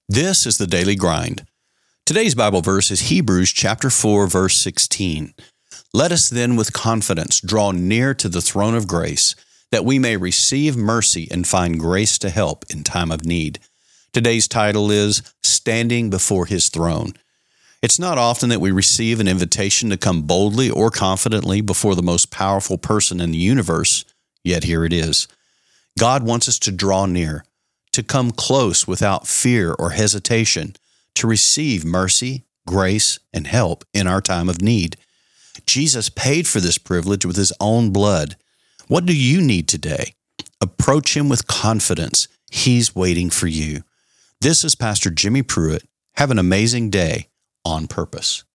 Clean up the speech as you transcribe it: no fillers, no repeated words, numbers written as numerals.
This is the Daily Grind. Today's Bible verse is Hebrews chapter 4, verse 16. Let us then with confidence draw near to the throne of grace, that we may receive mercy and find grace to help in time of need. Today's title is Standing Before His Throne. It's not often that we receive an invitation to come boldly or confidently before the most powerful person in the universe, yet here it is. God wants us to draw near, to come close without fear or hesitation, to receive mercy, grace, and help in our time of need. Jesus paid for this privilege with His own blood. What do you need today? Approach Him with confidence. He's waiting for you. This is Pastor Jimmy Pruitt. Have an amazing day on purpose.